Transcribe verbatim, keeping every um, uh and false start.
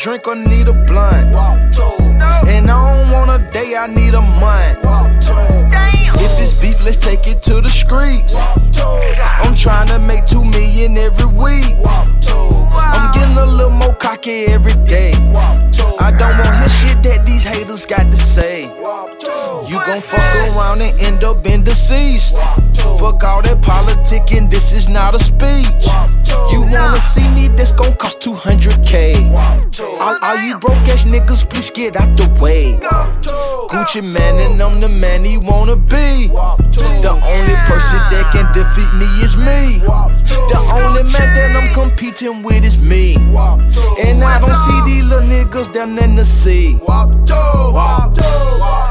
drink or need a blunt. And I don't want a day, I need a month. If it's beef, let's take it to the streets. I'm trying to make two million every week. I'm getting a little more cocky every day. I don't want to hear shit that these haters got to say. You gon' fuck around and end up in deceased. Fuck all that politicking, this is not a speech. You wanna see me, this gon' cost two hundred K. All, all you broke ass niggas, please get out the way. Gucci man and I'm the man he wanna be. The only person that can defeat me is me. The only man that I'm competing with is me. And I don't see these little niggas down in the sea.